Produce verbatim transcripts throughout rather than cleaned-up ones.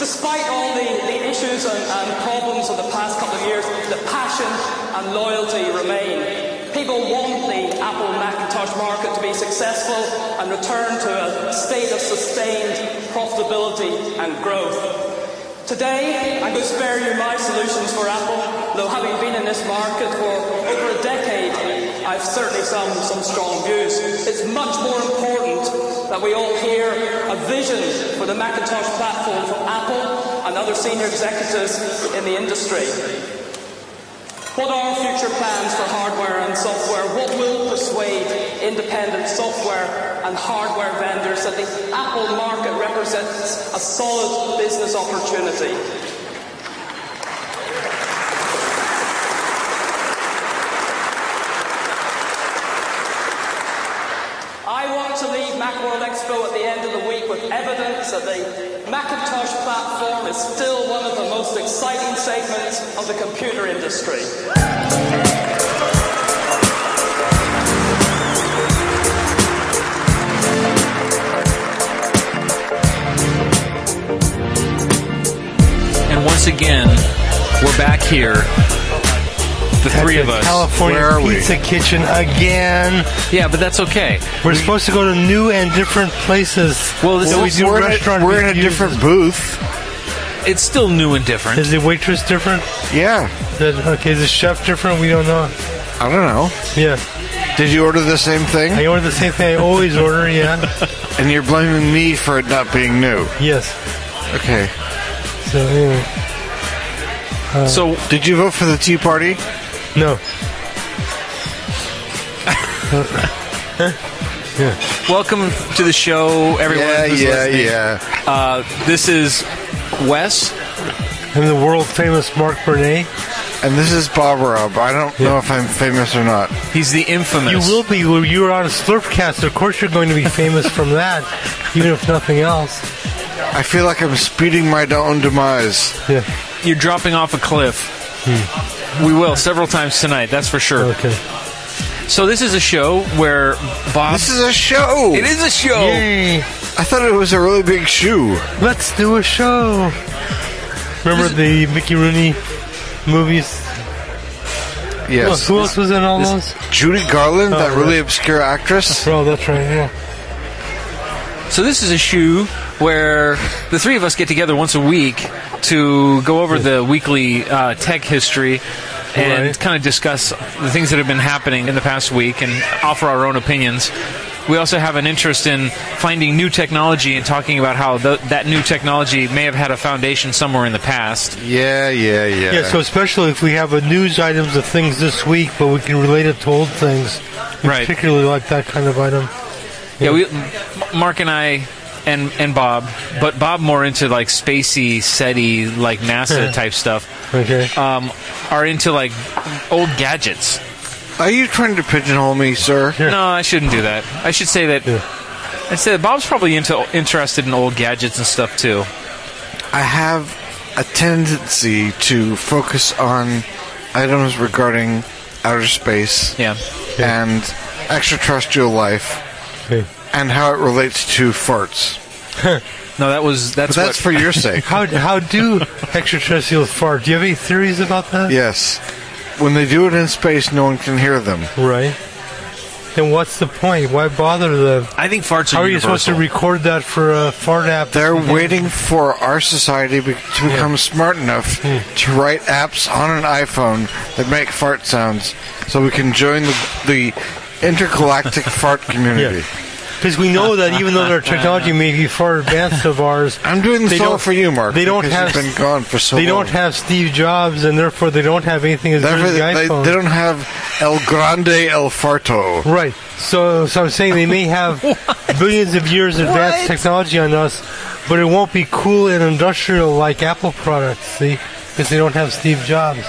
Despite all the, the issues and, and problems of the past couple of years, the passion and loyalty remain. People want the Apple Macintosh market to be successful and return to a state of sustained profitability and growth. Today, I'm going to spare you my solutions for Apple, though having been in this market for over a decade, I've certainly some, some strong views. It's much more important that we all hear a vision for the Macintosh platform from Apple and other senior executives in the industry. What are future plans for hardware and software? What will persuade independent software and hardware vendors that the Apple market represents a solid business opportunity? I want to leave Macworld Expo at the end of the week with evidence that the Macintosh platform is still one of the most exciting segments of the computer industry. And once again, we're back here. The At three the of us. California Where are we? Pizza Kitchen again. Yeah, but that's okay. We're supposed to go to new and different places. Well, this so is- we do we're in a- restaurant we're in a reviews. different booth. It's still new and different. Is the waitress different? Yeah. Is, okay, is the chef different? We don't know. I don't know. Yeah. Did you order the same thing? I ordered the same thing I always order, yeah. And you're blaming me for it not being new? Yes. Okay. So, anyway. Uh, so, did you vote for the Tea Party? No. Yeah. Welcome to the show, everyone. Yeah, who's yeah, listening. yeah. Uh, this is Wes. And the world famous Mark Burnett. And this is Bob Rob. I don't know if I'm famous or not. He's the infamous. You will be. You were on a Slurpcast. Of course, you're going to be famous from that, even if nothing else. I feel like I'm speeding my own demise. Yeah. You're dropping off a cliff. Hmm. We will several times tonight. That's for sure. Okay. So this is a show where Bob. This is a show. It is a show. Yay. I thought it was a really big shoe. Let's do a show. Remember the Mickey Rooney movies? Yes. Who else was in all those? Judy Garland, Oh, that really right. obscure actress. Oh, that's right. Yeah. So this is a show where the three of us get together once a week to go over the weekly uh, tech history and Right. kind of discuss the things that have been happening in the past week and offer our own opinions. We also have an interest in finding new technology and talking about how th- that new technology may have had a foundation somewhere in the past. Yeah, yeah, yeah. Yeah, so especially if we have a news items of things this week, but we can relate it to old things. We Right. particularly like that kind of item. Yeah, we, M- Mark and I and and Bob, but Bob more into like spacey, SETI, like NASA type stuff. Okay. Um, are into like old gadgets. Are you trying to pigeonhole me, sir? No, I shouldn't do that. I should say that. Yeah. I say that Bob's probably into interested in old gadgets and stuff too. I have a tendency to focus on items regarding outer space Yeah. and extraterrestrial life Okay. and how it relates to farts. No, that was that's But that's what, for your sake. How how do extraterrestrials fart? Do you have any theories about that? Yes. When they do it in space, no one can hear them. Right. Then what's the point? Why bother them? I think farts are How are you universal. supposed to record that for a fart app? They're waiting for our society be- to become smart enough to write apps on an iPhone that make fart sounds so we can join the, the intergalactic fart community. Because we know that even though their technology may be far advanced of ours, I'm doing They this all don't- for you, Mark. they don't because have- you've been gone for so they long. don't have Steve Jobs, and therefore they don't have anything as good Therefore, as the they, iPhone. they don't have El Grande El Farto. Right. So, so I'm saying they may have billions of years advanced technology on us, but it won't be cool and industrial like Apple products, see? Because they don't have Steve Jobs.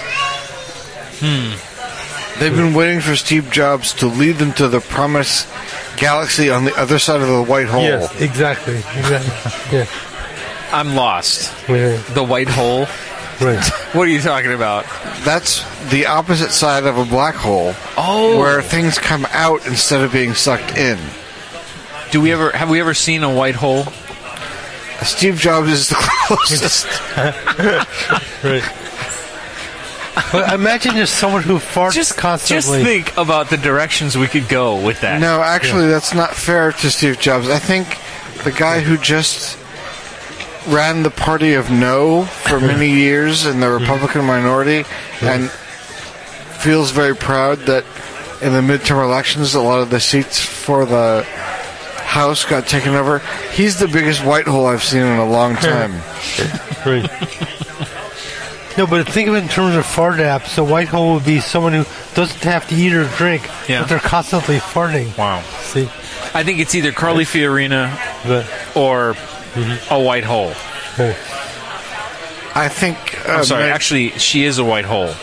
They've been waiting for Steve Jobs to lead them to the promised galaxy on the other side of the white hole. Yes, exactly. Exactly. Yeah. I'm lost. Yeah. The white hole. Right. What are you talking about? That's the opposite side of a black hole, Oh, where things come out instead of being sucked in. do we ever have we ever seen a white hole? Steve Jobs is the closest. Right. But imagine just someone who farts Just, just constantly. think about the directions we could go with that. No, actually, that's not fair to Steve Jobs. I think the guy who just ran the party of no for many years in the Republican minority and feels very proud that in the midterm elections a lot of the seats for the House got taken over. He's the biggest white hole I've seen in a long time. Right. No, but think of it in terms of fart apps. A white hole would be someone who doesn't have to eat or drink, Yeah. but they're constantly farting. Wow. See? I think it's either Carly Fiorina But, or a white hole. oh, I think... Uh, I'm sorry, ma- actually, she is a white hole.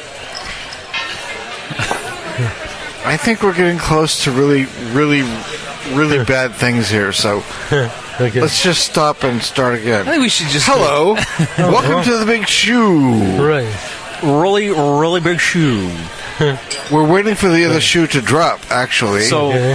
I think we're getting close to really, really, really bad things here, so okay. let's just stop and start I again. think we should just... Hello! Welcome to the Big Shoe! Right. Really, really big shoe. We're waiting for the other shoe to drop, actually. So, Okay.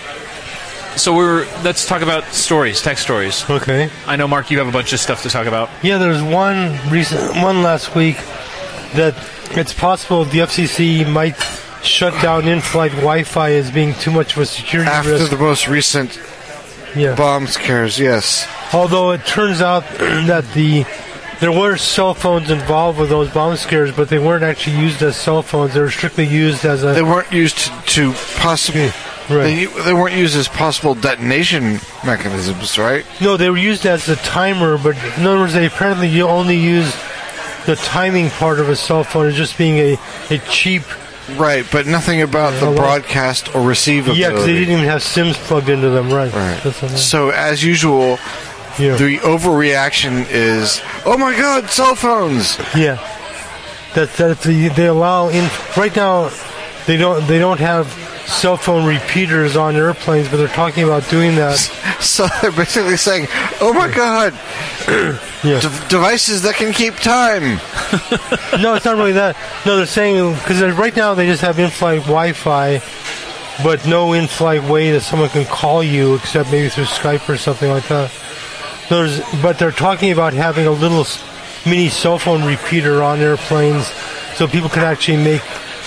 so we're... Let's talk about stories, tech stories. Okay. I know, Mark, you have a bunch of stuff to talk about. Yeah, there's one recent, one last week that it's possible the F C C might shut down in-flight Wi-Fi as being too much of a security after risk. the most recent yeah. bomb scares, yes. Although it turns out that the there were cell phones involved with those bomb scares, but they weren't actually used as cell phones. They were strictly used as a They weren't used to, to possible... right. They, they weren't used as possible detonation mechanisms, right? No, they were used as a timer, but in other words, they apparently only used the timing part of a cell phone as just being a, a cheap... Right, but nothing about the Hello? broadcast or receive ability. Yeah, because they didn't even have SIMs plugged into them, right. Right. That's what I mean. So, as usual, Yeah. the overreaction is, oh my god, cell phones! Yeah, that that the, they allow in right now. They don't they don't have cell phone repeaters on airplanes, but they're talking about doing that. So they're basically saying, oh my god, Yeah. de- devices that can keep time. No, it's not really that. No, they're saying because right now they just have in-flight Wi-Fi, but no in-flight way that someone can call you except maybe through Skype or something like that. There's, but they're talking about having a little s- mini cell phone repeater on airplanes, so people can actually make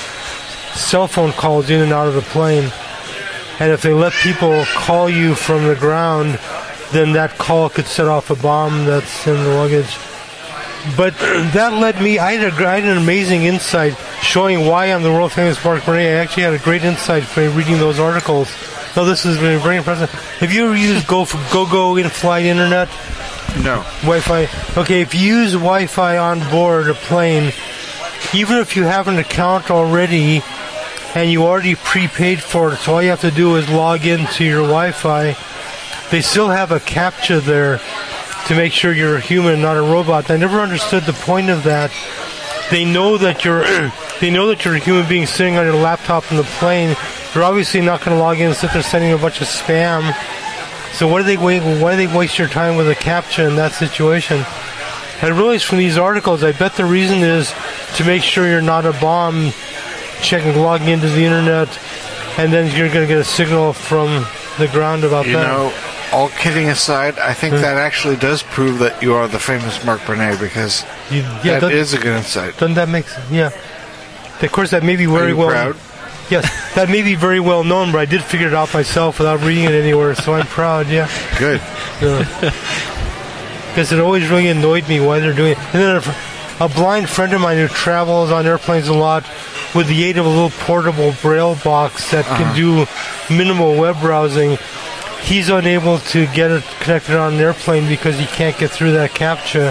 cell phone calls in and out of the plane. And if they let people call you from the ground, then that call could set off a bomb that's in the luggage. But that led me, I had, a, I had an amazing insight showing why I'm the world famous Mark Bernay. I actually had a great insight for reading those articles. So this has been very impressive. Have you ever used Go for GoGo in-flight internet? No. Wi-Fi. Okay, if you use Wi-Fi on board a plane, even if you have an account already and you already prepaid for it, so all you have to do is log into your Wi-Fi, they still have a CAPTCHA there to make sure you're a human, not a robot. I never understood the point of that. They know that you're they know that you're a human being sitting on your laptop in the plane. You're obviously not going to log in and sit there sending a bunch of spam. So why do they wait? Why do they waste your time with a CAPTCHA in that situation? I realized from these articles, I bet the reason is to make sure you're not a bomb, checking, logging into the internet, and then you're going to get a signal from the ground about You that. know, all kidding aside, I think that actually does prove that you are the famous Mark Bernay, because You- yeah, that that- is a good insight. Doesn't that make sense? Yeah. Of course, that may be Are very you well. proud? Yes, that may be very well known, but I did figure it out myself without reading it anywhere, so I'm proud. Yeah. Good. Because it always really annoyed me why they're doing it. And then a, a blind friend of mine who travels on airplanes a lot with the aid of a little portable braille box that can do minimal web browsing, he's unable to get it connected on an airplane because he can't get through that CAPTCHA.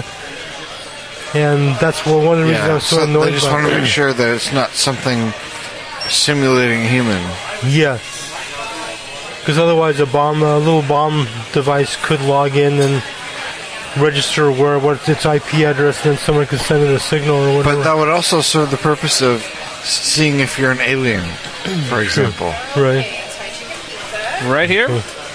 And that's one of the reasons I Yeah, was so, so annoyed they just about want to it. make sure that it's not something simulating a human. Yeah. Because otherwise a bomb, a little bomb device could log in and register where what its I P address, and then someone could send it a signal or whatever. But that would also serve the purpose of seeing if you're an alien, for example. Right. Right here?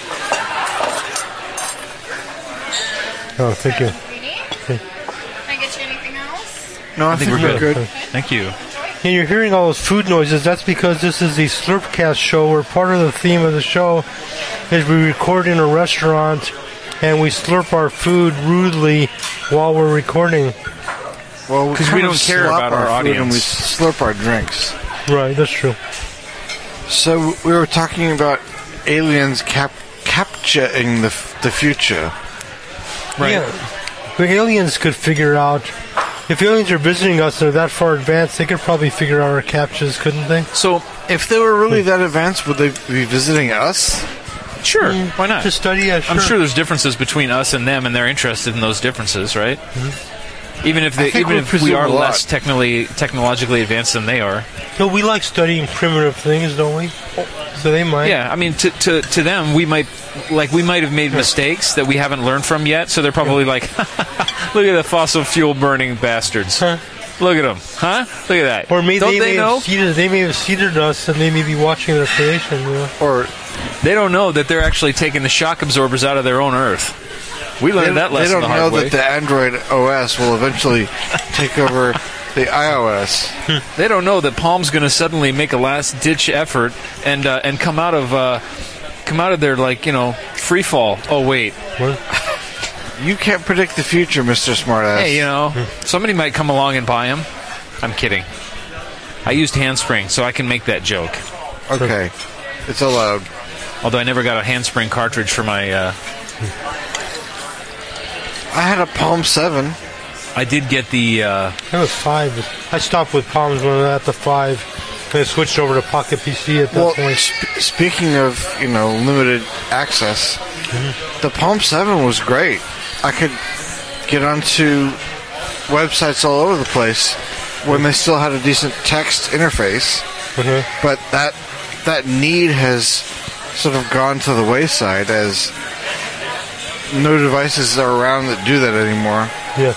Oh, thank you. Can I get you anything else? No, I, think, we're good. Thank you. And you're hearing all those food noises. That's because this is the Slurpcast show, where part of the theme of the show is we record in a restaurant and we slurp our food rudely while we're recording. Well, Because we kind don't of care slop about our food and we audience. slurp our drinks. Right, that's true. So we were talking about aliens cap- capturing the f- the future. Right. Yeah. The aliens could figure out, if aliens are visiting us and they're that far advanced, they could probably figure out our captchas, couldn't they? So, If they were really that advanced, would they be visiting us? sure, why not? To study, yeah, sure. I'm sure there's differences between us and them, and they're interested in those differences, right? Even if I they, think even we if we presume are a lot. less technically technologically advanced than they are. No, we like studying primitive things, don't we? So they might. Yeah, I mean, to, to to them, we might like we might have made mistakes that we haven't learned from yet. So they're probably like, "Look at the fossil fuel burning bastards! Huh? Look at them, huh? Look at that! Or maybe Don't they, they may know? have seeded, they may have seeded us, and they may be watching their creation. You know? Or They don't know that they're actually taking the shock absorbers out of their own Earth. We they, learned that they lesson don't the know hard way. that the Android O S will eventually take over the iOS. They don't know that Palm's going to suddenly make a last-ditch effort and uh, and come out of uh, come out of their like you know free fall. Oh wait, What? You can't predict the future, Mister Smartass. hey, you know somebody might come along and buy them. I'm kidding. I used Handspring, so I can make that joke. Okay, it's allowed. Although I never got a Handspring cartridge for my. Uh, I had a Palm seven. I did get the. Uh, That was five. I stopped with Palms when I was at the five. And I switched over to Pocket P C at that Well, point. sp- speaking of, you know, limited access, the Palm seven was great. I could get onto websites all over the place when they still had a decent text interface, Mhm. but that that need has sort of gone to the wayside as no devices are around that do that anymore. Yeah.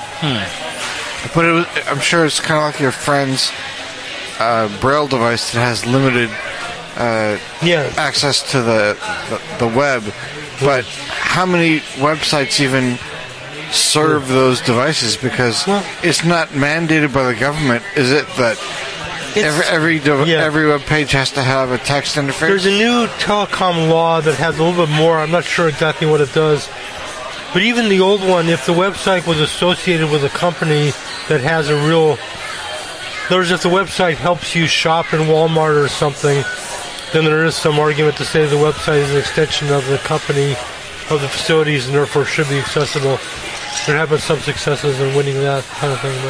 But it was, I'm sure it's kind of like your friend's uh, Braille device that has limited uh, Yeah. access to the, the the web. But how many websites even serve those devices? Because Well- it's not mandated by the government, is it? That every every dev- yeah. every web page has to have a text interface. There's a new telecom law that has a little bit more. I'm not sure exactly what it does. But even the old one, if the website was associated with a company that has a real... There's if the website helps you shop in Walmart or something, then there is some argument to say the website is an extension of the company, of the facilities, and therefore should be accessible. There have been some successes in winning that kind of thing.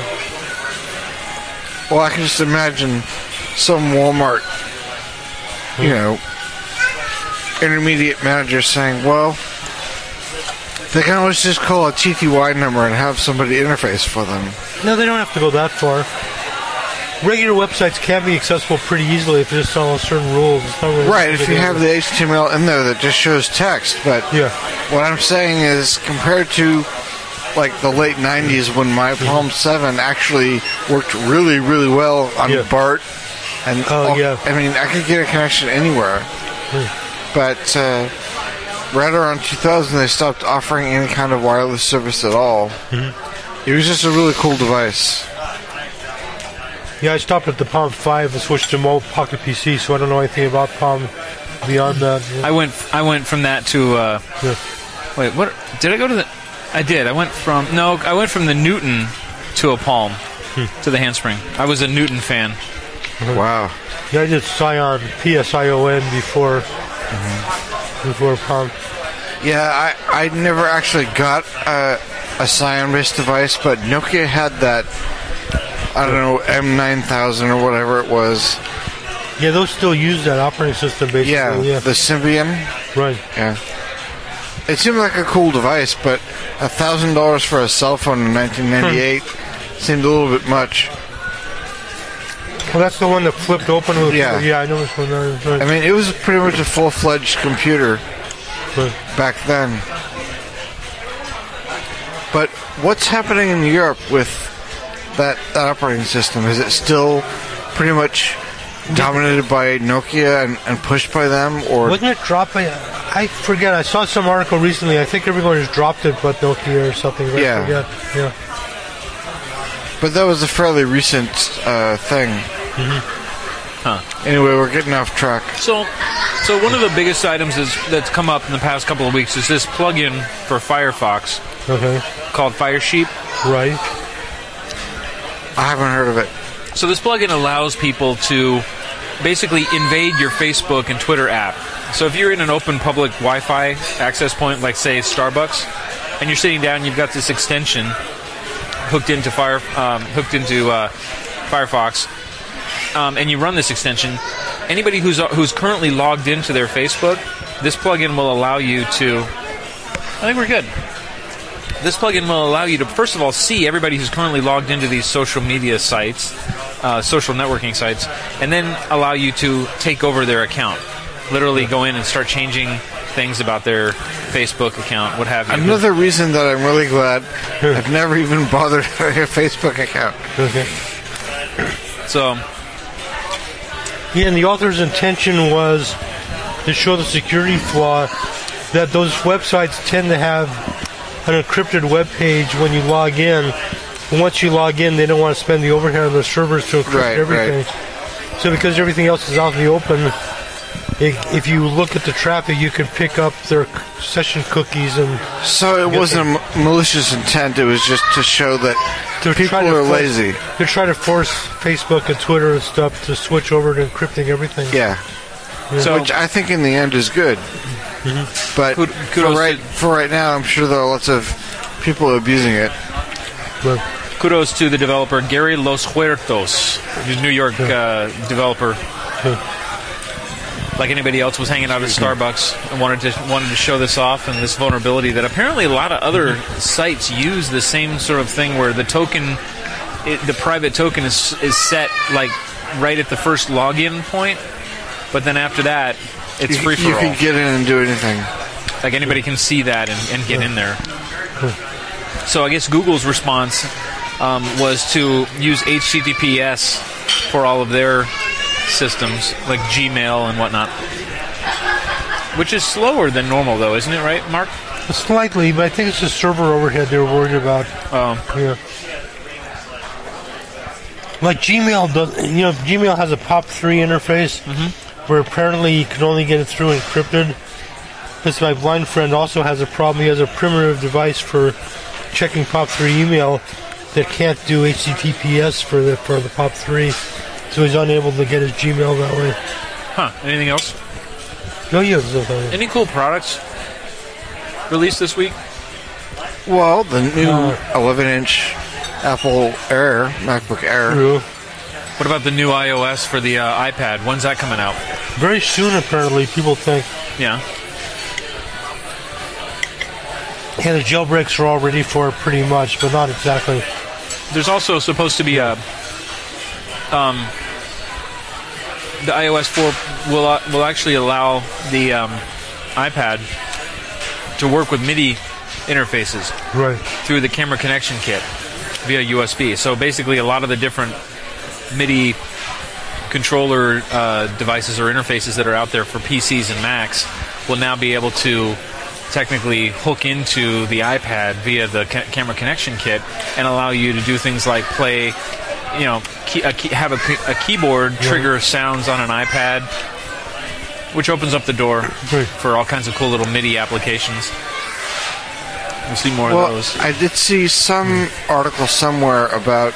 But Well, I can just imagine some Walmart, you know, intermediate manager saying, well, they can always just call a T T Y number and have somebody interface for them. no, they don't have to go that far. Regular websites can be accessible pretty easily if you just follow certain rules. It's not really Right, if you have the H T M L in there that just shows text, but Yeah. what I'm saying is compared to like the late nineties when my Palm seven actually worked really, really well on Yeah. BART, and Oh, all- yeah. I mean, I could get a connection anywhere, but uh, right around two thousand they stopped offering any kind of wireless service at all. It was just a really cool device. Yeah, I stopped at the Palm five and switched to Mo Pocket P C, so I don't know anything about Palm beyond that. I went. I went from that to. Uh, Yeah. wait, what? Did I go to the? I did. I went from no. I went from the Newton to a Palm to the Handspring. I was a Newton fan. Wow. Yeah, I did Scion, P S I O N before, before Palm. Yeah, I, I never actually got a, a Scion-based device, but Nokia had that, I don't know, M nine thousand or whatever it was. Yeah, those still use that operating system, basically. Yeah, Yeah, the Symbian. right. Yeah. It seemed like a cool device, but a thousand dollars for a cell phone in nineteen ninety-eight seemed a little bit much. Well, that's the one that flipped open with. Yeah. yeah, I know which one that is. Right. I mean, it was pretty much a full-fledged computer Right. back then. But what's happening in Europe with that, that operating system? Is it still pretty much dominated by Nokia and, and pushed by them, or Wasn't it dropped by? I forget. I saw some article recently. I think everyone has dropped it, but Nokia or something. I Yeah. forget. Yeah. but that was a fairly recent uh, thing. Huh. Anyway, we're getting off track. So, So one of the biggest items is, that's come up in the past couple of weeks is this plugin for Firefox Okay. called Firesheep. Right. I haven't heard of it. So this plugin allows people to basically invade your Facebook and Twitter app. So if you're in an open public Wi-Fi access point, like say Starbucks, and you're sitting down, you've got this extension hooked into Fire, um, hooked into uh, Firefox, um, and you run this extension. Anybody who's who's currently logged into their Facebook, this plugin will allow you to. I think we're good. This plugin will allow you to, first of all, see everybody who's currently logged into these social media sites, uh, social networking sites, and then allow you to take over their account. Literally go in and start changing things about their Facebook account, what have you. Another reason that I'm really glad I've never even bothered having a Facebook account. Okay. So, Yeah, and the author's intention was to show the security flaw that those websites tend to have an encrypted web page when you log in. And once you log in, they don't want to spend the overhead on the servers to encrypt Right, everything. right. So because everything else is out in the open, if, if you look at the traffic, you can pick up their session cookies and So it wasn't a ma- malicious intent, it was just to show that to people try to are force- lazy. to try to force Facebook and Twitter and stuff to switch over to encrypting everything. Yeah. so Which I think in the end is good. But Kud- for kudos right, to- for right now, I'm sure there are lots of people abusing it. But, kudos to the developer Gary Los Huertos, who's a New York uh, developer. Like anybody else, was hanging out at Starbucks and wanted to wanted to show this off and this vulnerability that apparently a lot of other sites use the same sort of thing where the token, it, the private token is is set like right at the first login point, but then after that, it's You, free for you all. can get in and do anything. Like anybody can see that and, and get in there. So I guess Google's response um, was to use H T T P S for all of their systems, like Gmail and whatnot. Which is slower than normal, though, isn't it, right, Mark? slightly, but I think it's the server overhead they were worried about. Oh, Yeah. Like Gmail does, you know, Gmail has a POP three interface where apparently you can only get it through encrypted. Because my blind friend also has a problem. He has a primitive device for checking POP three email that can't do H T T P S for the for the POP three, so he's unable to get his Gmail that way. huh. Anything else? No, he has uh, Any cool products released this week? Well, the new Uh, eleven inch Apple Air, MacBook Air. true. What about the new iOS for the uh, iPad? When's that coming out? Very soon, apparently, people think. Yeah. Yeah, the jailbreaks are all ready for it pretty much, but not exactly. There's also supposed to be a um, the iOS four will uh, will actually allow the um, iPad to work with MIDI interfaces Right. through the camera connection kit via U S B. So basically, a lot of the different MIDI controller uh, devices or interfaces that are out there for P Cs and Macs will now be able to technically hook into the iPad via the ca- camera connection kit and allow you to do things like play, you know, key, a key, have a, key- a keyboard trigger sounds on an iPad, which opens up the door Right. for all kinds of cool little MIDI applications. We'll see more Well, of those. I did see some article somewhere about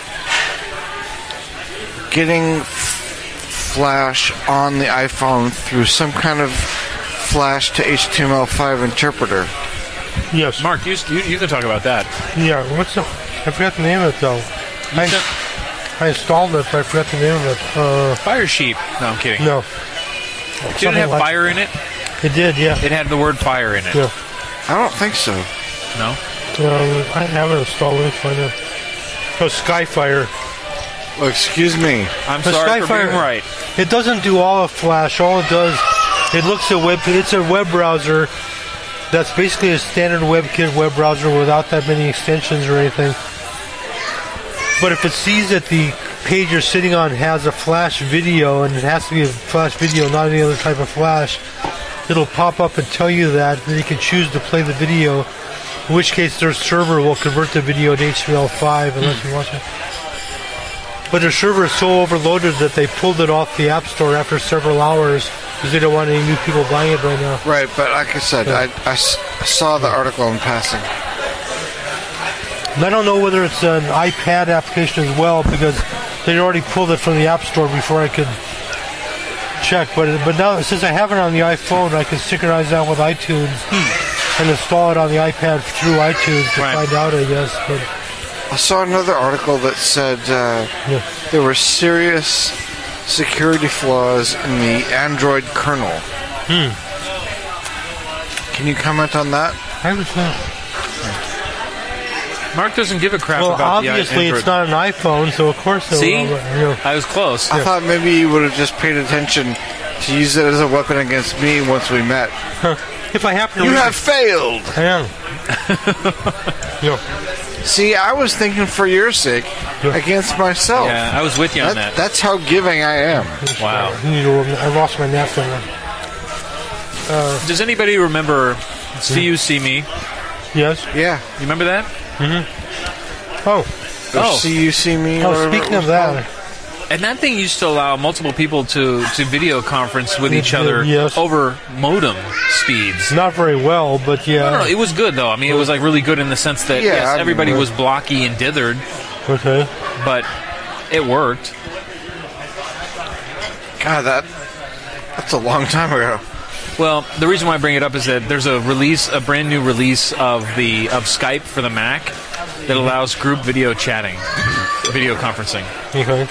getting f- Flash on the iPhone through some kind of Flash to H T M L five interpreter. Yes. Mark, you, you, you can talk about that. Yeah, what's the... I forgot the name of it, though. I, sent- I installed it, but I forgot the name of it. Uh, Fire Sheep. No, I'm kidding. no. Did it Something have like- fire in it? It did, yeah. It had the word fire in it. Yeah. I don't think so. No? Um, I have it installed. Let me find it. Oh, Skyfire. Well, excuse me. I'm The sorry for Skyfire- being right. It doesn't do all of Flash. All it does, it looks at web. It's a web browser that's basically a standard WebKit web browser without that many extensions or anything. But if it sees that the page you're sitting on has a Flash video, and it has to be a Flash video, not any other type of Flash, it'll pop up and tell you that. Then you can choose to play the video, in which case their server will convert the video to H T M L five and let you watch it. But their server is so overloaded that they pulled it off the App Store after several hours because they don't want any new people buying it right now. Right, but like I said, Yeah. I, I s- saw the article in passing. And I don't know whether it's an iPad application as well, because they already pulled it from the App Store before I could check. But but now, since I have it on the iPhone, I can synchronize that with iTunes and install it on the iPad through iTunes to Right. find out, I guess. But I saw another article that said uh, yeah. there were serious security flaws in the Android kernel. Hmm. Can you comment on that? I was not. Mark doesn't give a crap Well, about the obviously Android. it's not an iPhone, so of course it See? will. You know. I was close. I thought maybe you would have just paid attention to use it as a weapon against me once we met. If I happen to You read have failed! I am. No. See, I was thinking for your sake against myself. Yeah, I was with you on That- that. That's how giving I am. Wow. I need to- I lost my napkin. Does anybody remember See You, See Me? Yes. Yeah. You remember that? Oh. Or Oh. see you, see me. or Oh, whatever speaking it of was that, And that thing used to allow multiple people to, to video conference with each It did, other yes. over modem speeds. not very well, but yeah. I don't know. It was good, though. I mean, it was like really good in the sense that Yeah, yes, I everybody remember. was blocky and dithered, Okay. but it worked. God, that that's a long time ago. Well, the reason why I bring it up is that there's a release, a brand new release of the of Skype for the Mac that allows group video chatting, video conferencing. Okay.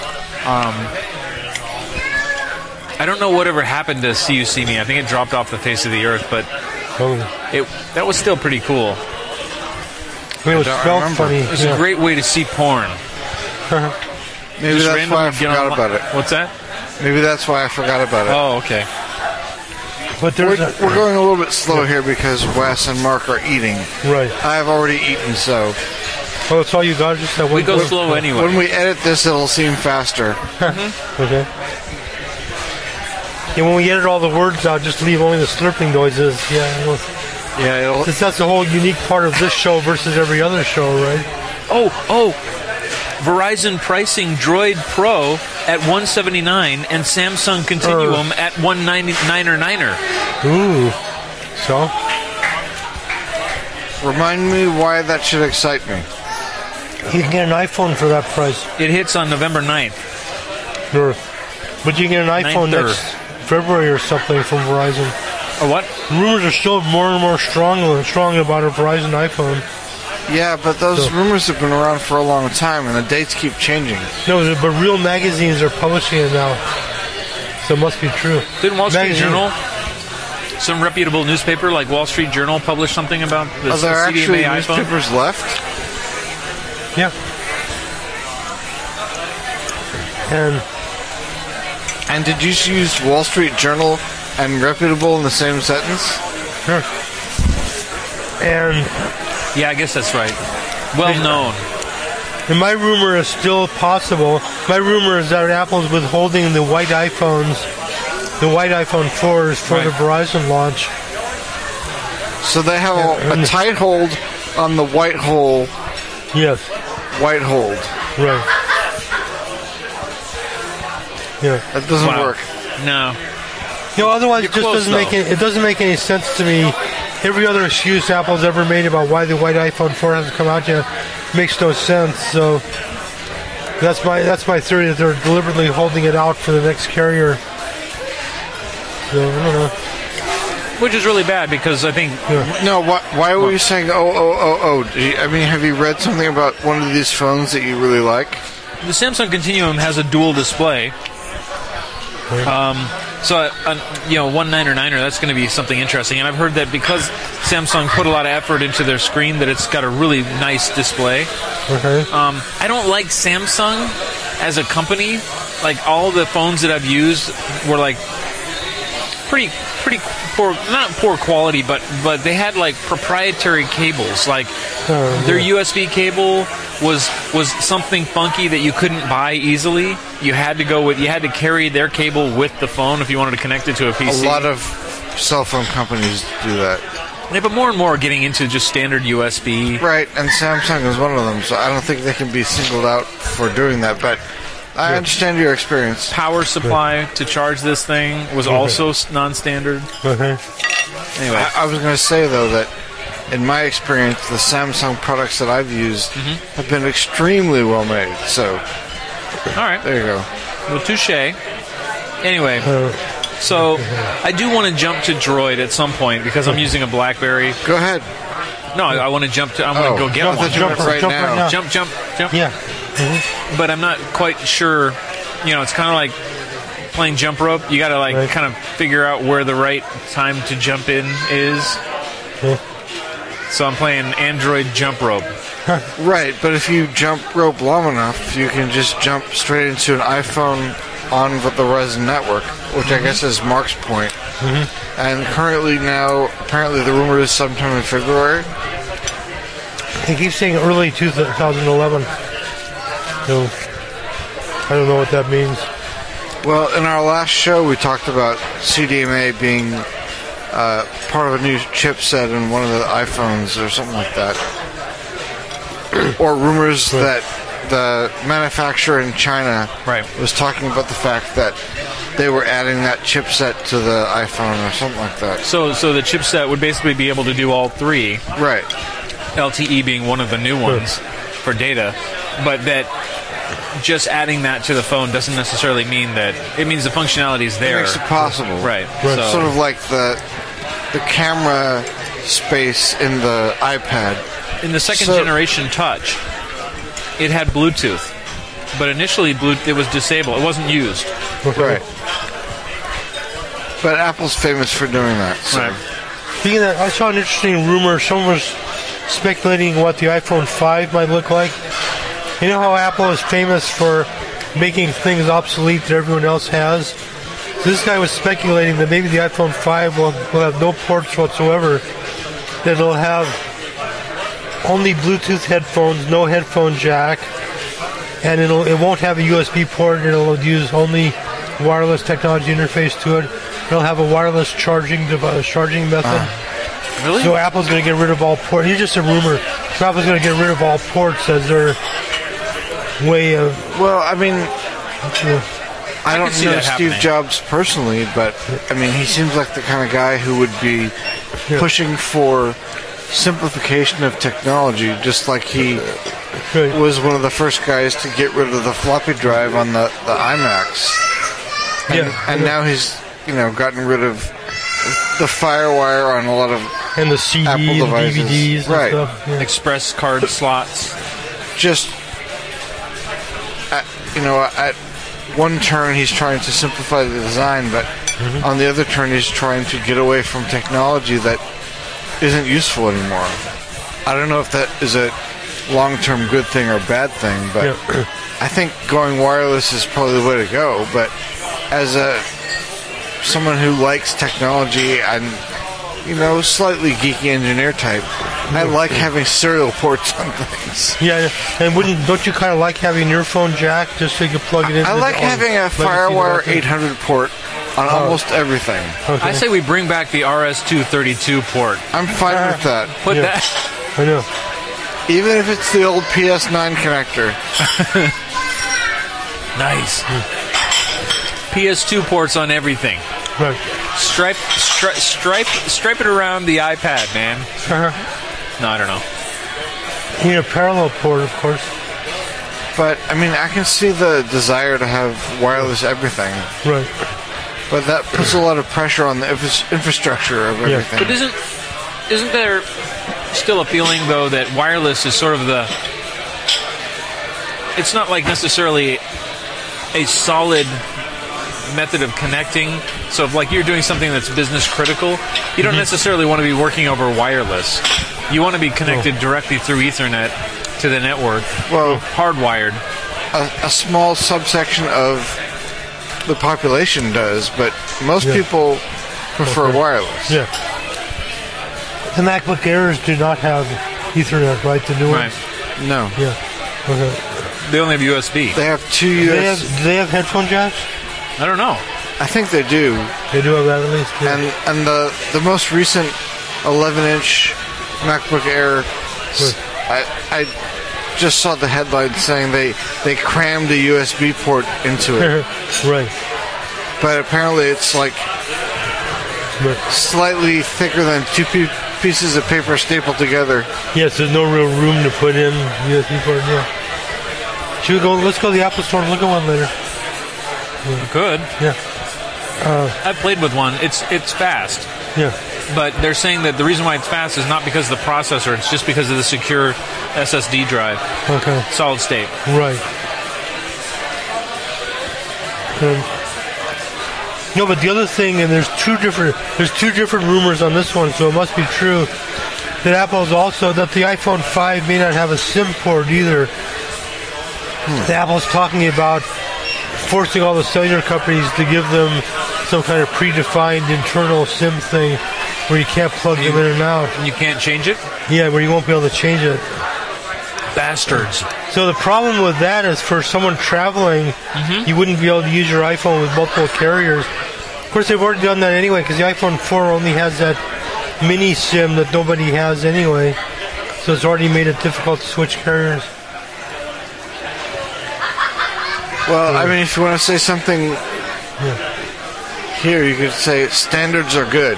I don't know whatever happened to See You, See Me. I think it dropped off the face of the earth, but Oh. it that was still pretty cool. I mean, it was don't spelled remember. funny. It was yeah. a great way to see porn. Maybe Just that's why I randomly get forgot on- about it. What's that? Maybe that's why I forgot about it. Oh, okay. But We're, there's a, we're going a little bit slow here because Wes and Mark are eating. right. I've already eaten, so Oh, it's all you got. Just that one. We go clip? slow anyway. when we edit this, it'll seem faster. Okay. Yeah, when we edit all the words out, just leave only the slurping noises. Yeah. Well, Yeah, it'll. since that's the whole unique part of this show versus every other show, right? Oh, oh. Verizon pricing Droid Pro at one seventy-nine and Samsung Continuum at one ninety-nine or niner. Ooh. So. Remind me why that should excite me. You can get an iPhone for that price. It hits on November ninth. Sure. But you can get an iPhone Ninth or- next February or something from Verizon. Oh, what? Rumors are still more and more strong, strong about a Verizon iPhone. Yeah, but those So- rumors have been around for a long time, and the dates keep changing. No, but real magazines are publishing it now. So it must be true. Didn't Wall Street Magazine- Journal, some reputable newspaper like Wall Street Journal, publish something about the Are there C D M actually A iPhone? newspapers left? Yeah. And And did you use Wall Street Journal and reputable in the same sentence? sure. And Yeah, I guess that's right. Well known. and my rumor is still possible. My rumor is that Apple's withholding the white iPhones, the white iPhone fours for the Right. Verizon launch. So they have a, and- a tight hold on the white hole, Yes. white hold. Right. Yeah. That doesn't Wow. work. No. You know, otherwise You're it just close, doesn't make though. any, it doesn't make any sense to me. Every other excuse Apple's ever made about why the white iPhone four hasn't come out yet makes no sense. So that's my that's my theory that they're deliberately holding it out for the next carrier. So I don't know. Which is really bad because I think No, why, why were you saying, oh, oh, oh, oh? Do you, I mean, have you read something about one of these phones that you really like? the Samsung Continuum has a dual display. Um, so, uh, you know, one nine or niner, that's going to be something interesting. And I've heard that because Samsung put a lot of effort into their screen, that it's got a really nice display. Okay. Um, I don't like Samsung as a company. Like, all the phones that I've used were, like, pretty pretty poor, not poor quality, but but they had, like, proprietary cables. Like, Oh, their yeah. U S B cable was was something funky that you couldn't buy easily. You had to go with you had to carry their cable with the phone if you wanted to connect it to a P A C. lot of cell phone companies do that. Yeah, but more and more are getting into just standard U S B. Right, and Samsung is one of them, so I don't think they can be singled out for doing that. But I Yeah. understand your experience. Power supply to charge this thing was also s- non-standard. Okay. Anyway, I, I was going to say, though, that in my experience, the Samsung products that I've used Mm-hmm. have been extremely well made. So, all right. there you go. Well, touche. Anyway, so I do want to jump to Droid at some point because I'm using a BlackBerry. Go ahead. No, I, I want to jump to. I want Oh, to go get jump, one. jump, jump right jump now. right now. Jump, jump, jump. Yeah. But I'm not quite sure. You know, it's kind of like playing jump rope. You got to like Right. kind of figure out where the right time to jump in is. Yeah. So I'm playing Android jump rope. Right, but if you jump rope long enough, you can just jump straight into an iPhone on the Verizon network, which I guess is Mark's point. Mm-hmm. And currently now, apparently the rumor is sometime in February. They keep saying early two thousand eleven. So, I don't know what that means. Well, in our last show, we talked about C D M A being uh, part of a new chipset in one of the iPhones or something like that. Or rumors that the manufacturer in China Right. was talking about the fact that they were adding that chipset to the iPhone or something like that. So, so the chipset would basically be able to do all three. Right. L T E being one of the new ones for data, but that just adding that to the phone doesn't necessarily mean that it means the functionality is It there. makes it possible. Right. Right. So, Sort of like the the camera space in the iPad. in the second so- generation Touch, it had Bluetooth, but initially Blu- it was disabled. It wasn't used. Right. But Apple's famous for doing that. So. Right. Speaking of that, I saw an interesting rumor. Someone was speculating what the iPhone five might look like. You know how Apple is famous for making things obsolete that everyone else has? So this guy was speculating that maybe the iPhone five will, will have no ports whatsoever. That it'll have only Bluetooth headphones, no headphone jack, and it'll it won't have a U S B port. It'll use only wireless technology interface to it. It'll have a wireless charging device, charging method. Really? So Apple's going to get rid of all ports. It's just a rumor. So Apple's going to get rid of all ports as their way of. Well, I mean, You know, I don't see know that Steve happening. Jobs personally, but I mean, he seems like the kind of guy who would be Yeah. pushing for simplification of technology, just like he right. was one of the first guys to get rid of the floppy drive on the, the iMacs. And, Yeah. and now he's, you know, gotten rid of the FireWire on a lot of And the C D, Apple the devices. D V Ds, and Right. stuff. Yeah. Express card slots. just, at, you know, at one turn he's trying to simplify the design, but Mm-hmm. on the other turn he's trying to get away from technology that isn't useful anymore. I don't know if that is a long-term good thing or bad thing, but Yeah. I think going wireless is probably the way to go. But as a someone who likes technology and, you know, slightly geeky engineer type, I like having serial ports on things. Yeah, yeah. And wouldn't don't you kind of like having your phone jack just so you can plug it in? I like having a FireWire eight hundred port on almost everything. Okay. I say we bring back the R S two thirty-two port. I'm fine with that. Put Yeah. that. I know. Even if it's the old P S nine connector. Nice. P S two ports on everything. Right. Stripe, stri- stripe, stripe it around the iPad, man. Uh-huh. No, I don't know. You need a parallel port, of course. But, I mean, I can see the desire to have wireless everything. Right. But that puts a lot of pressure on the infra- infrastructure of Yeah. everything. But isn't isn't there still a feeling though that wireless is sort of the? It's not like necessarily a solid method of connecting. So if like you're doing something that's business critical, you don't necessarily want to be working over wireless. You want to be connected directly through Ethernet to the network, Well, hardwired. a, a small subsection of the population does, but most Yeah. people prefer Okay. wireless. Yeah. The MacBook Airs do not have Ethernet, right? The new Right. ones. No. Yeah. Okay. They only have U S B. They have two Do U they S. have, do they have headphone jacks? I don't know. I think they do. They do have that at least. Yeah. And and the the most recent eleven inch MacBook Air, s- I, I just saw the headline saying they, they crammed a U S B port into it. Right. But apparently it's like Right. slightly thicker than two pe- pieces of paper stapled together. Yes, there's no real room to put in U S B port. Yeah. Should we go? Let's go to the Apple Store and look at one later. Good. Yeah. I've played with one. It's it's fast. Yeah. But they're saying that the reason why it's fast is not because of the processor. It's just because of the secure S S D drive. Okay. Solid state. Right. Um, no, but the other thing, and there's two different there's two different rumors on this one, so it must be true that Apple's also that the iPhone five may not have a SIM port either. Hmm. Apple's talking about forcing all the cellular companies to give them some kind of predefined internal SIM thing where you can't plug You- them in and out. You can't change it? Yeah, where you won't be able to change it. Bastards. So the problem with that is for someone traveling, Mm-hmm. you wouldn't be able to use your iPhone with multiple carriers. Of course, they've already done that anyway because the iPhone four only has that mini SIM that nobody has anyway. So it's already made it difficult to switch carriers. Well, I mean, if you want to say something here, you could say standards are good.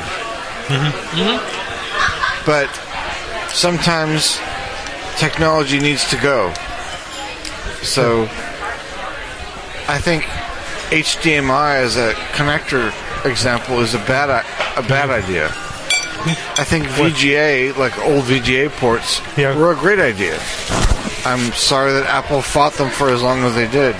But sometimes technology needs to go. So I think H D M I as a connector example is a bad i- a bad idea. I think V G A, like old V G A ports, Yeah. were a great idea. I'm sorry that Apple fought them for as long as they did.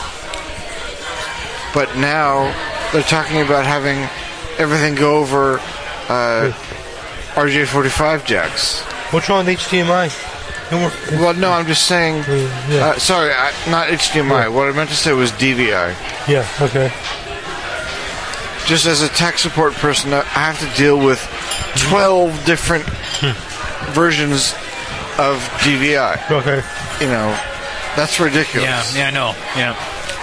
But now they're talking about having everything go over uh, R J forty-five jacks. What's wrong with H D M I? No more- Well, no, I'm just saying. yeah. Uh, sorry, I, not H D M I. What I meant to say was D V I. Yeah, okay. Just as a tech support person, I have to deal with twelve different versions of D V I. Okay. You know, that's ridiculous. Yeah, yeah, I know. Yeah.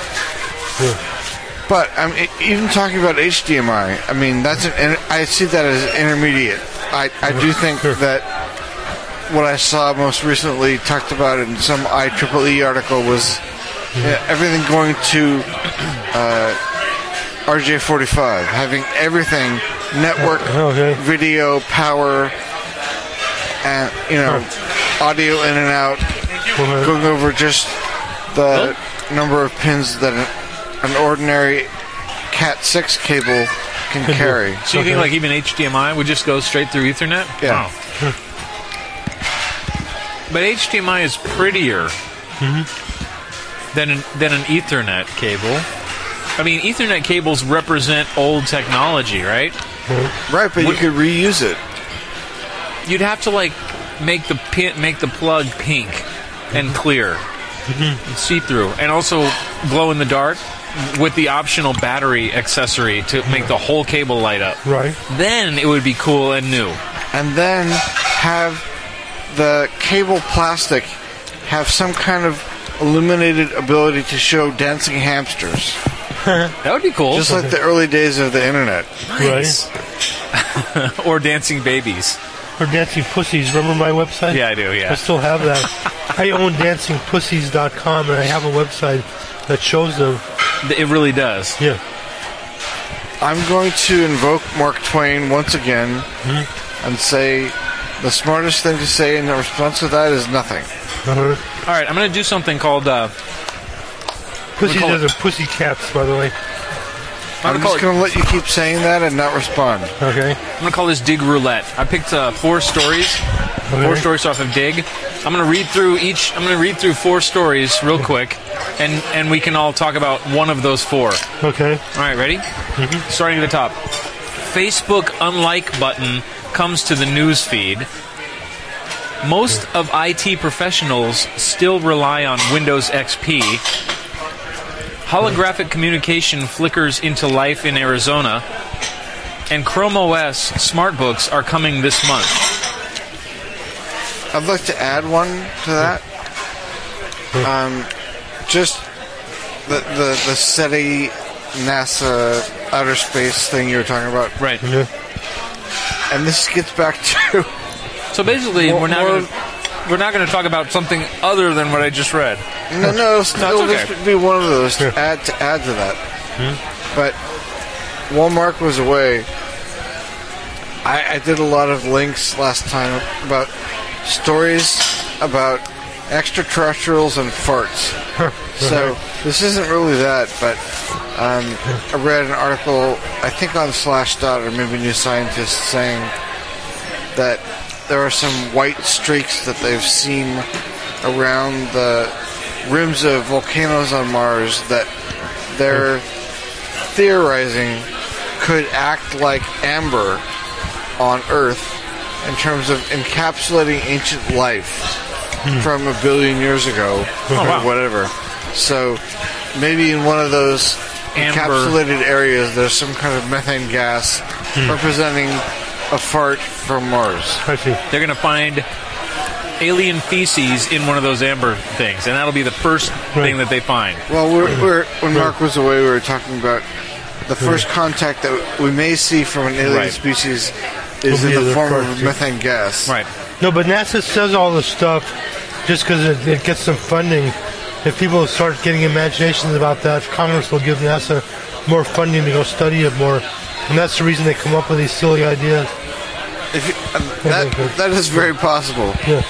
But I'm e- even talking about H D M I. I mean, that's an. in- I see that as intermediate. I, I do think that what I saw most recently talked about in some I triple E article was uh, everything going to uh, R J forty-five, having everything network, Okay. video, power, and you know, audio in and out, Okay. going over just the number of pins that an, an ordinary Cat six cable can carry. So you think like even H D M I would just go straight through Ethernet? Yeah. Wow. But H D M I is prettier than an, than an Ethernet cable. I mean, Ethernet cables represent old technology, right? Right, but you could reuse it. You'd have to like make the pin, make the plug pink and clear, and see through, and also glow in the dark with the optional battery accessory to make the whole cable light up. Right. Then it would be cool and new. And then have the cable plastic have some kind of illuminated ability to show dancing hamsters. That would be cool. Just like the early days of the internet. Nice. Or dancing babies. Or Dancing Pussies. Remember my website? Yeah, I do, yeah. I still have that. I own dancing pussies dot com and I have a website that shows them. It really does. Yeah. I'm going to invoke Mark Twain once again and say the smartest thing to say in response to that is nothing. Uh-huh. All right, I'm going to do something called. Uh, Pussies call are it- the pussy cats, by the way. I'm call just it- going to let you keep saying that and not respond. Okay. I'm going to call this Dig Roulette. I picked uh, four stories. Four Okay. stories off of Dig. I'm going to read through each. I'm going to read through four stories real quick, and and we can all talk about one of those four. Okay. All right, ready? Starting at the top. Facebook unlike button comes to the news feed. Most of I T professionals still rely on Windows X P. Holographic communication flickers into life in Arizona. And Chrome O S smartbooks are coming this month. I'd like to add one to that. Um, just the, the, the SETI NASA outer space thing you were talking about. Right. Yeah. And this gets back to So basically, more, we're now more, gonna, we're not going to talk about something other than what I just read. No, no, it's, No, it'll it's okay. just be one of those to add to add to that. But while Mark was away, I, I did a lot of links last time about stories about extraterrestrials and farts. So this isn't really that, but um, I read an article, I think on Slashdot or maybe New Scientist, saying that there are some white streaks that they've seen around the rims of volcanoes on Mars that they're theorizing could act like amber on Earth in terms of encapsulating ancient life from a billion years ago or wow. whatever. So maybe in one of those Amber. encapsulated areas there's some kind of methane gas representing a fart from Mars. I see. They're going to find alien feces in one of those amber things, and that'll be the first thing that they find. Well, we're, we're, when Mark was away, we were talking about the first contact that we may see from an alien Right. species is Will in be the the form fart, of yeah. methane gas. Right. No, but NASA says all this stuff just because it, it gets some funding. If people start getting imaginations about that, Congress will give NASA more funding to go study it more. And that's the reason they come up with these silly ideas. If you, uh, that, that is very possible. Yeah,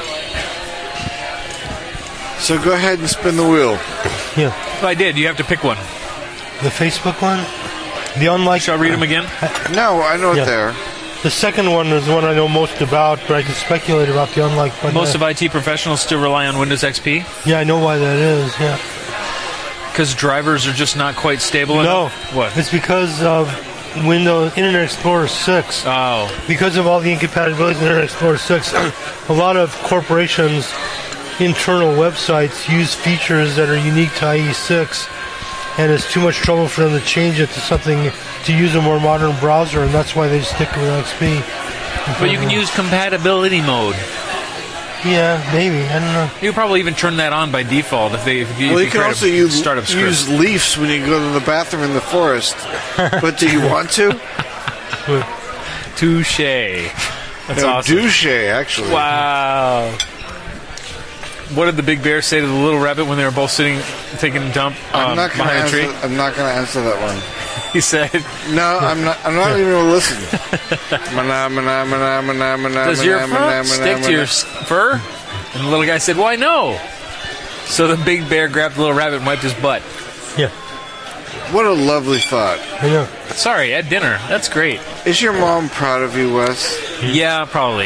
So go ahead and spin the wheel. yeah. Well, I did. You have to pick one. The Facebook one? The unlike... Shall I read them again? No, I know Yeah. it there. The second one is the one I know most about, but I can speculate about the unlike button. Most of I T professionals still rely on Windows X P Yeah, I know why that is, yeah. because drivers are just not quite stable No. enough. What? It's because of Windows Internet Explorer six. Oh, Because of all the incompatibilities in Internet Explorer six, a lot of corporations' internal websites use features that are unique to I E six, and it's too much trouble for them to change it to something to use a more modern browser, and that's why they stick with X P. but you can use compatibility mode. Yeah, maybe. I don't know. You could probably even turn that on by default if they. If you, Well, if you can create also a use, startup script. use leaves when you go to the bathroom in the forest. But do you want to? Touche. That's no, awesome. douche, actually. Wow. What did the big bear say to the little rabbit when they were both sitting taking a dump I'm um, not going to behind a answer. tree? I'm not going to answer that one. He said, No, I'm not. I'm not even going to listen. Mana, mana, mana, mana, mana, "Does your mana, fur mana, stick mana, to your mana. s- fur?" And the little guy said, "Why no?" So the big bear grabbed the little rabbit and wiped his butt. Yeah, What a lovely thought. I know. Sorry, at dinner. That's great. Is your mom proud of you, Wes? Yeah, probably.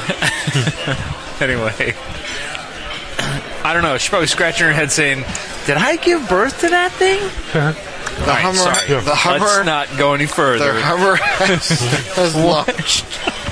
Anyway. I don't know. She's probably scratching her head saying, "Did I give birth to that thing?" The All right, Hummer, sorry. the Hummer, Let's not go any further. the Hummer has, has launched.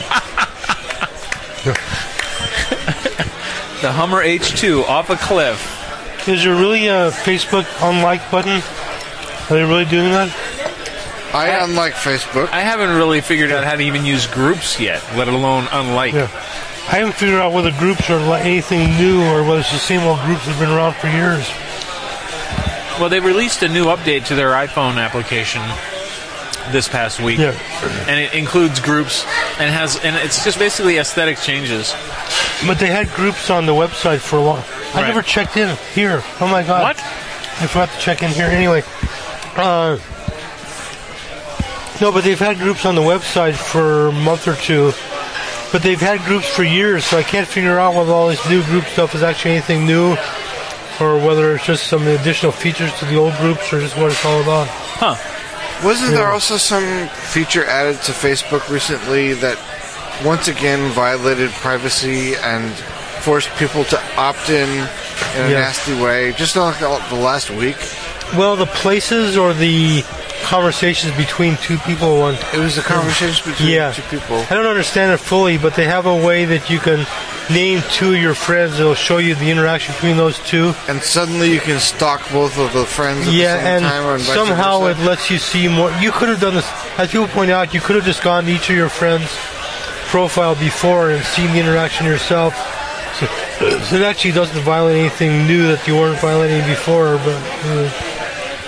The Hummer H two off a cliff. Is there really a Facebook unlike button? Are they really doing that? I unlike Facebook. I haven't really figured out how to even use groups yet, let alone unlike. Yeah. I haven't figured out whether groups are like anything new or whether it's the same old groups that have been around for years. Well, they released a new update to their iPhone application this past week, Yeah. and it includes groups and has and it's just basically aesthetic changes. But they had groups on the website for a while. I Right. never checked in here. Oh my god. What? I forgot to check in here. Anyway. Uh, no, but they've had groups on the website for a month or two. But they've had groups for years, so I can't figure out whether all this new group stuff is actually anything new or whether it's just some additional features to the old groups or just what it's all about. Huh? Wasn't there also some feature added to Facebook recently that once again violated privacy and forced people to opt in in a Yeah. nasty way? Just like the last week. Well, the places or the conversations between two people one. It was the conversation between Yeah. two people. I don't understand it fully, but they have a way that you can name two of your friends. It'll show you the interaction between those two. And suddenly you can stalk both of the friends at Yeah, the same and time. Or vice somehow it versa. lets you see more. You could have done this, as people point out, you could have just gone to each of your friends' profile before and seen the interaction yourself. So, so it actually doesn't violate anything new that you weren't violating before, but... Uh,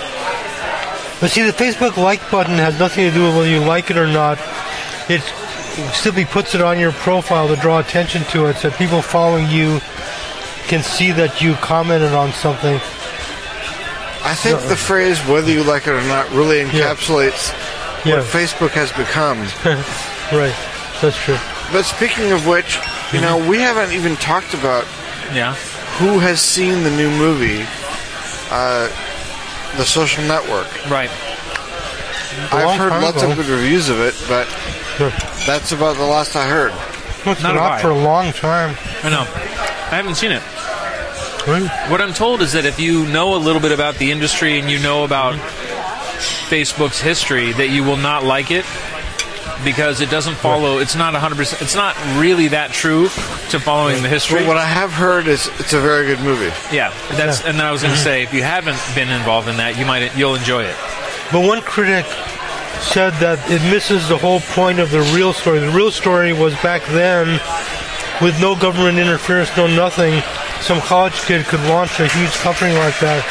But see, the Facebook like button has nothing to do with whether you like it or not. It simply puts it on your profile to draw attention to it, so people following you can see that you commented on something. I think the phrase "whether you like it or not" really encapsulates Yeah. what Facebook has become. Right, that's true. But speaking of which, you know, we haven't even talked about Yeah. who has seen the new movie, uh, The Social Network. Right. A long I've heard time lots ago. of good reviews of it, but Sure. that's about the last I heard. It's Not been have out I. for a long time. I know. I haven't seen it. Right? What I'm told is that if you know a little bit about the industry and you know about Facebook's history, that you will not like it because it doesn't follow. It's not one hundred percent. It's not really that true to following the history. But what I have heard is it's a very good movie. Yeah, that's. And then I was going to say, if you haven't been involved in that, you might you'll enjoy it. But one critic said that it misses the whole point of the real story. The real story was back then, with no government interference, no nothing, some college kid could launch a huge company like that.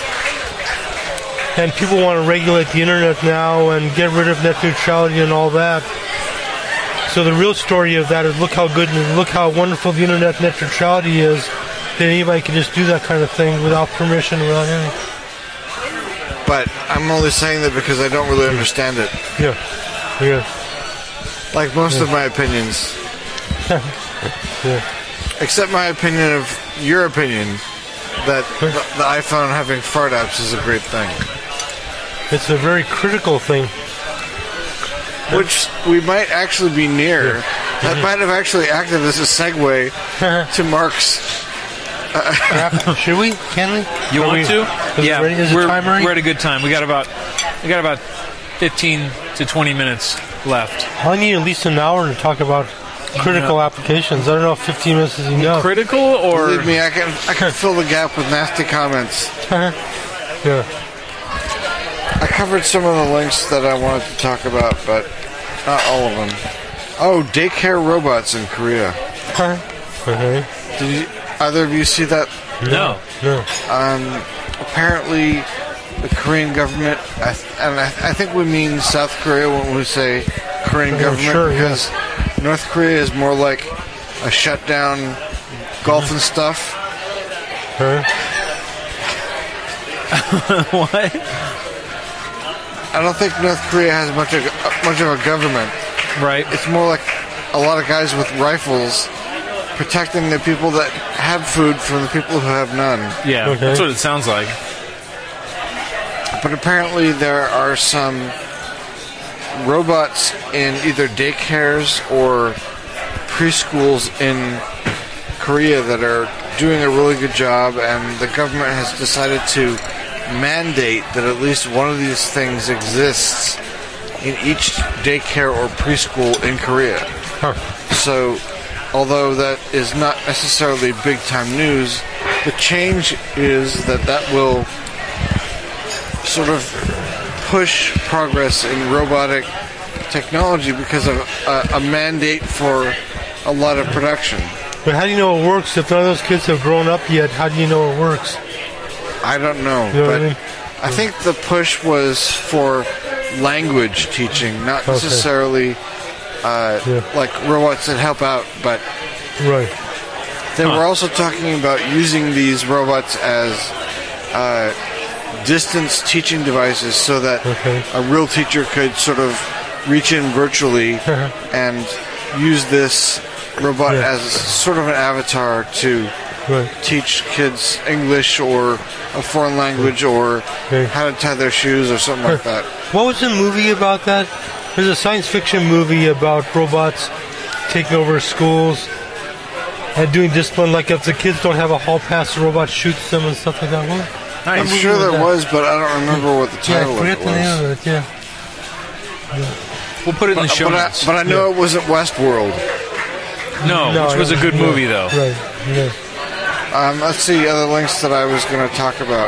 And people want to regulate the internet now and get rid of net neutrality and all that. So the real story of that is look how good and look how wonderful the internet net neutrality is, that anybody can just do that kind of thing without permission, without anything. But I'm only saying that because I don't really understand it. Yeah. Yeah. Like most of my opinions. Yeah. Except my opinion of your opinion that the, the iPhone having fart apps is a great thing. It's a very critical thing. Which we might actually be near. That might have actually acted as a segue to Mark's. Should we? Can we? You Are want we- to? Is Yeah, it ready? Is the we're, time ready? we're at a good time. We got about we got about fifteen to twenty minutes left. I need at least an hour to talk about critical applications. I don't know if fifteen minutes is enough. Critical or Believe me, I can I can fill the gap with nasty comments. Yeah. I covered some of the links that I wanted to talk about, but not all of them. Oh, daycare robots in Korea. Okay. Did you, either of you see that? no? No. Um, apparently, the Korean government, I th- and I, I think we mean South Korea when we say Korean Oh, government, sure, because North Korea is more like a shutdown golf and stuff. Huh? What? I don't think North Korea has much of much of a government. Right. It's more like a lot of guys with rifles protecting the people that have food from the people who have none. Yeah, Okay. that's what it sounds like. But apparently there are some robots in either daycares or preschools in Korea that are doing a really good job, and the government has decided to mandate that at least one of these things exists in each daycare or preschool in Korea. Huh. So, although that is not necessarily big time news, the change is that that will sort of push progress in robotic technology because of a, a mandate for a lot of production. But how do you know it works if none of those kids have grown up yet? How do you know it works? I don't know, You know what but I mean? I think the push was for language teaching, not Okay. necessarily uh, Yeah. like robots that help out, but Right. they were also talking about using these robots as uh, distance teaching devices so that Okay. a real teacher could sort of reach in virtually and use this robot Yeah. as sort of an avatar to Right. teach kids English or a foreign language or Okay. how to tie their shoes or something like that. What was the movie about that? There's a science fiction movie about robots taking over schools and doing discipline. Like if the kids don't have a hall pass, the robot shoots them and stuff like that. What? I'm movie sure was there that? was, but I don't remember what the Yeah, title I of forget it the name was. of it. Yeah. We'll put it in the But, show but, I, notes. but I know it wasn't Westworld. no, No, which was a I- good yeah, movie though. Right. Yeah. Um, let's see other links that I was going to talk about.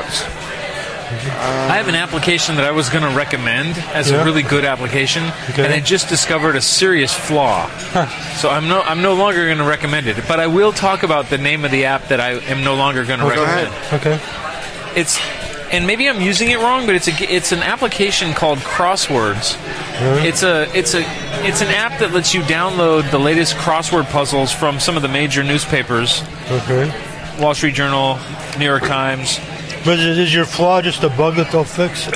I have an application that I was going to recommend as Yeah. a really good application, Okay. and I just discovered a serious flaw. So I'm no I'm no longer going to recommend it, but I will talk about the name of the app that I am no longer going to Well, go recommend. Okay. It's and maybe I'm using it wrong, but it's a it's an application called Crosswords. Really? It's a it's a it's an app that lets you download the latest crossword puzzles from some of the major newspapers. Okay. Wall Street Journal, New York Times. But is is your flaw just a bug that they'll fix?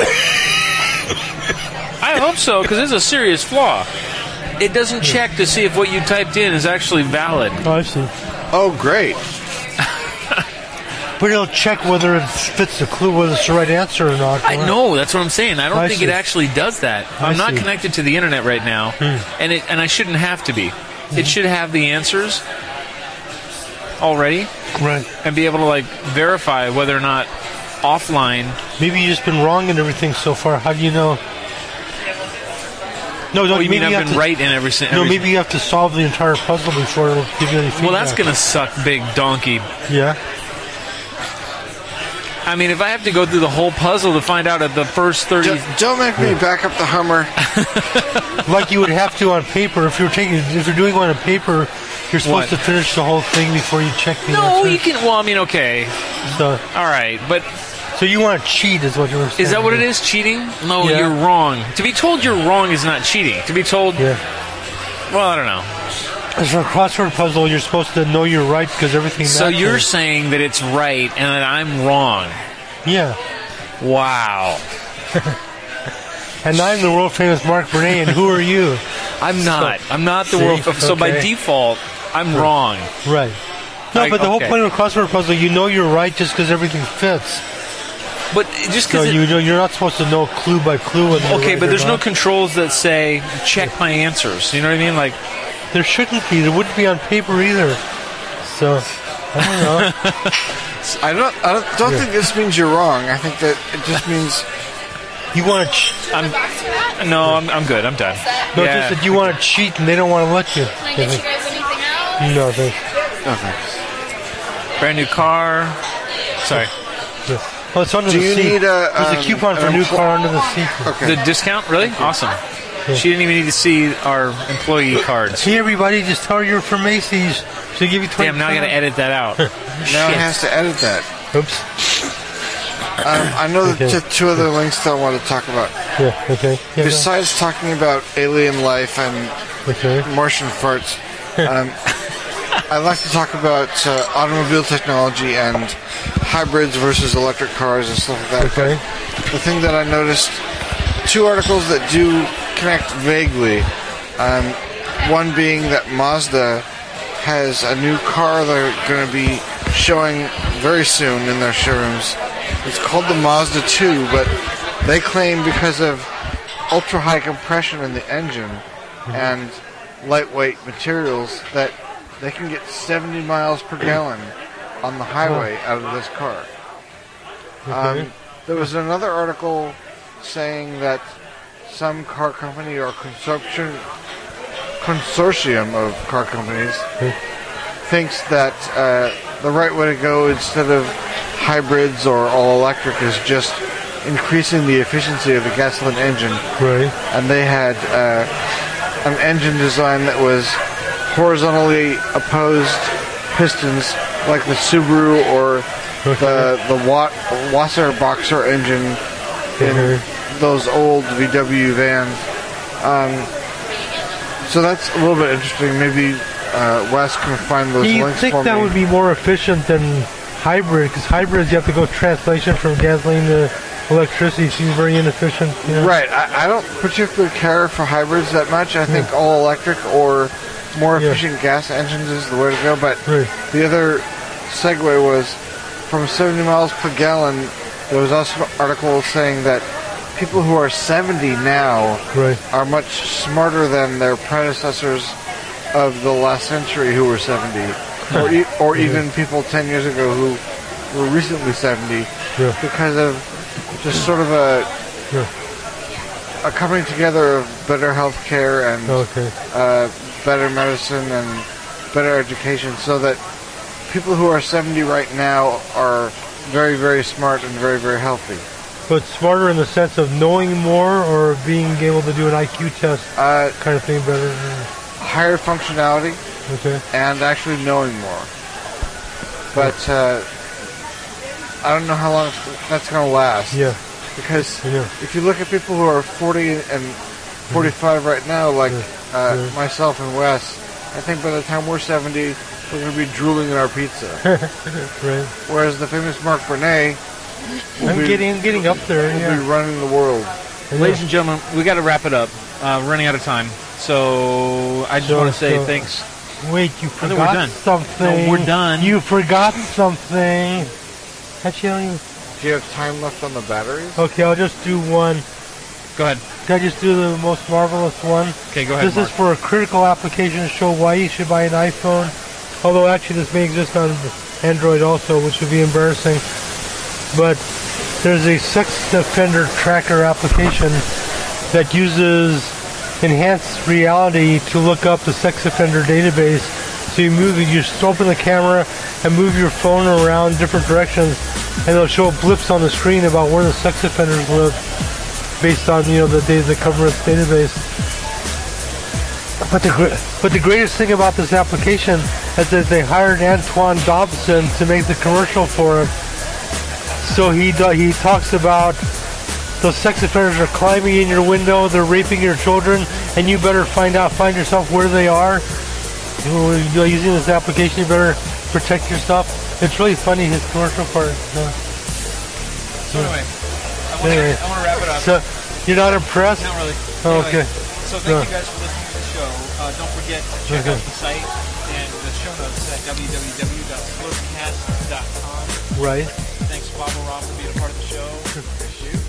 I hope so, because it's a serious flaw. It doesn't check to see if what you typed in is actually valid. Oh, I see. Oh, great. But it'll check whether it fits the clue, whether it's the right answer or not. I know, that's what I'm saying. I don't I think see. it actually does that. I'm I not see. connected to the internet right now, and it and I shouldn't have to be. It should have the answers already Right. and be able to like verify whether or not offline. Maybe you've just been wrong in everything so far. How do you know? No, no. Oh, you maybe mean I've have been to, right in every single? No, maybe you have to solve the entire puzzle before it'll give you any feedback. Well, that's gonna suck, big donkey. Yeah. I mean, if I have to go through the whole puzzle to find out at the first thirty, Don't, don't make me back up the Hummer. Like you would have to on paper. If you're taking, if you're doing one on paper, you're supposed What? to finish the whole thing before you check the no, answer. you can. Well, I mean, okay, So, all right, but so you want to cheat, is what you were saying. is that what it is? Cheating? No, Yeah. you're wrong. To be told you're wrong is not cheating. To be told, Yeah. well, I don't know. As for a crossword puzzle, you're supposed to know you're right because everything So matches. you're saying that it's right and that I'm wrong? Yeah. Wow. And I'm the world famous Mark Bernay, and who are you? I'm not. I'm not the See? world. So by Okay. default, I'm wrong. Right. No, Like, but the whole okay. point of a crossword puzzle, you know you're right just because everything fits. But just So because you know you're not supposed to know clue by clue. When you're okay, right but or there's no not. controls that say check my answers. You know what I mean? Like, There shouldn't be. There wouldn't be on paper either. So I don't know. I don't. I don't, don't think this means you're wrong. I think that it just means You want to? Ch- I'm Back to that? no, I'm I'm good. I'm done. no, Yeah. just that you want to cheat, and they don't want to let you. Can I get you guys anything else? No, thanks. nothing. Brand new car. Sorry. Yeah. Oh, it's under Do the you seat. need a, There's a um, coupon for an new empl- car under the seat. Okay. The discount, really? Awesome. She didn't even need to see our employee cards. Hey, everybody, just tell her you're from Macy's. She'll give you twenty. Damn, now I got to edit that out. Now Shit. it has to edit that. Oops. Um, I know that Okay. t- two other links that I want to talk about. Yeah. Okay. Yeah, Besides talking about alien life and no. Okay. Martian farts, um, I'd like to talk about uh, automobile technology and hybrids versus electric cars and stuff like that. Okay. The thing that I noticed, two articles that do connect vaguely. Um, one being that Mazda has a new car they're going to be showing very soon in their showrooms. It's called the Mazda two, but they claim because of ultra high compression in the engine and lightweight materials that they can get seventy miles per gallon on the highway out of this car. Um, there was another article saying that some car company or consortium consortium of car companies thinks that uh, the right way to go instead of hybrids or all electric is just increasing the efficiency of the gasoline engine. Right. And they had uh, an engine design that was horizontally opposed pistons like the Subaru or the the Wa- Wasser Boxer engine in Mhm. those old V W vans. Um, so that's a little bit interesting. Maybe uh, Wes can find those Do you links think for that me. would be more efficient than hybrid? Because hybrids, you have to go translation from gasoline to electricity. Seems very inefficient. You know? Right. I, I don't particularly care for hybrids that much. I think all electric or more Yeah. efficient gas engines is the way to go. But Right. the other segue was from seventy miles per gallon. There was also an article saying that people who are seventy now Right. are much smarter than their predecessors of the last century who were seventy, or e- or even people ten years ago who were recently seventy, Yeah. because of just sort of a Yeah. a coming together of better health care and Okay. uh, better medicine and better education, so that people who are seventy right now are very, very smart and very, very healthy. But smarter in the sense of knowing more or being able to do an I Q test Uh, kind of thing better. higher functionality Okay. and actually knowing more. But uh, I don't know how long that's going to last. Yeah. Because Yeah. if you look at people who are forty and forty-five right now, like uh, Yeah. myself and Wes, I think by the time we're seventy, we're going to be drooling in our pizza. Right. Whereas the famous Mark Burnett will I'm be, getting getting up there. will Yeah. be running the world. Ladies and gentlemen, we got to wrap it up. Uh, we're running out of time. So I just So- want to say so- thanks. Wait, you I think we're forgot done. something. No, we're done. You forgot something. Actually, I don't even- Do you have time left on the batteries? okay, I'll just do one. Go ahead. Can I just do the most marvelous one? Okay, go ahead, This Mark. is for a critical application to show why you should buy an iPhone. Although actually this may exist on Android also, which would be embarrassing. But there's a sex offender tracker application that uses enhanced reality to look up the sex offender database. So you move, you just open the camera and move your phone around different directions, and it'll show blips on the screen about where the sex offenders live, based on you know the data, the government's database. But the gr- but the greatest thing about this application is that they hired Antoine Dobson to make the commercial for it. So he do- he talks about those sex offenders are climbing in your window, they're raping your children, and you better find out, find yourself where they are. You're using this application, you better protect yourself. It's really funny, his commercial part. So, So anyway, I want Anyway. to I want to wrap it up. so you're not impressed? Not really. Oh, Anyway, okay. So thank Yeah. you guys for listening to the show. Uh, don't forget to check Okay. out the site and the show notes at w w w dot slurpcast dot com. Right. Thanks, Bob and Rob, for being a part of the show.